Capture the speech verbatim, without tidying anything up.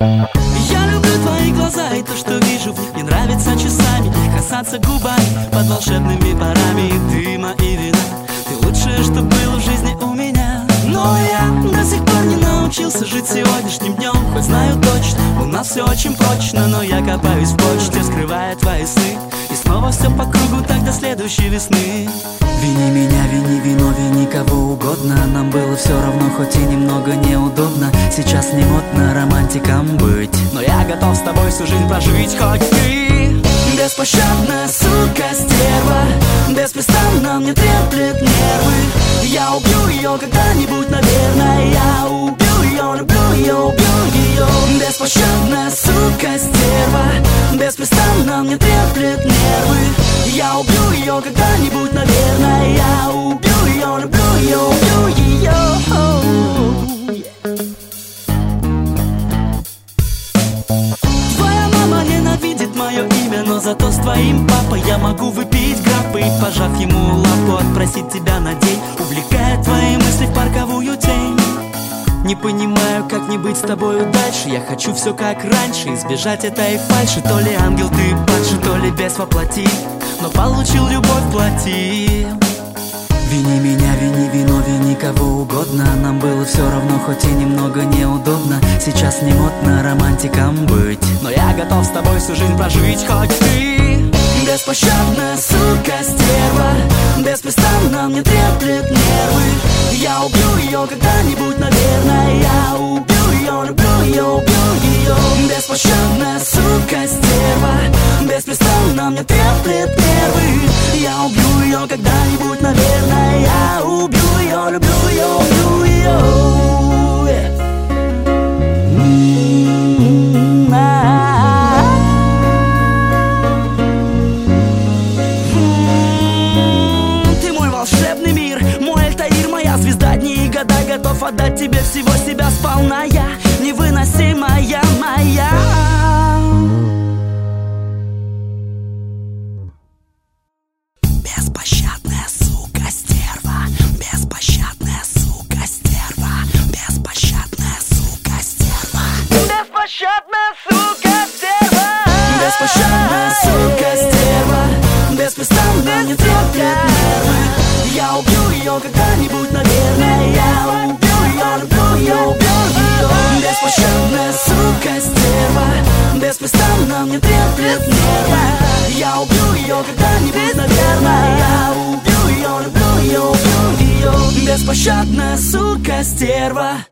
Я люблю твои глаза и то, что вижу в них. Мне нравится часами касаться губами под волшебными парами дыма и вина. Ты лучшее, что было в жизни у меня. Но я до сих пор не научился жить сегодняшним днем. Хоть знаю точно, у нас все очень прочно. Но я копаюсь в почте, скрывая твои сны. И снова все по кругу, так до следующей весны. Вини меня, вини вино, вини кого угодно. Нам было все равно, хоть и немного неудобно. Сейчас не модно романтиком быть, но я готов с тобой всю жизнь прожить, хоть ты беспощадная сука, стерва. Беспрестанно мне треплет нервы. Я убью ее когда-нибудь, наверное. Я убью ее, люблю ее, убью ее. Беспощадная сука, стерва. Беспрестанно мне треплет нервы. Я убью ее когда-нибудь, наверное. Я убью ее, люблю ее, убью ее. Твоя мама ненавидит мое имя, но зато с твоим папой я могу выпить граппы и, пожав ему лапу, отпросить тебя на день, увлекая твои мысли в парковую тень. Не понимаю, как не быть с тобою дальше. Я хочу все как раньше, избежать этой фальши. То ли ангел ты падший, то ли бес воплоти, но получил любовь плоти. Вини меня, вини вино, вини кого угодно. Нам было все равно, хоть и немного неудобно. Сейчас не модно романтиком быть, но я готов с тобой всю жизнь прожить, хоть ты беспощадная сука, стерва. Беспрестанно мне треплет нервы. Я убью ее когда-нибудь, наверное. Я убью ее, люблю ее, убью ее. Беспощадная сука, стерва. Беспрестанно мне треплет нервы. Я убью ее когда-нибудь, наверное. Я убью ее, люблю ее, убью ее. Волшебный мир, мой Альтаир, моя звезда, дни и года. Готов отдать тебе всего себя сполна. Я невыносимая моя. Беспощадная сука, стерва. Беспощадная сука, стерва. Беспощадная сука, стерва. Беспощадная сука, стерва. Беспощадная сука, стерва. Беспрестанно мне треплет нервы. Я убью ее когда-нибудь, наверное. Я убью ее, люблю ее, убью ее. Беспощадная сука, стерва. Беспрестанно мне треплет нервы. Я убью ее когда-нибудь, наверное. Я убью ее, люблю ее, убью ее. Беспощадная сука, стерва.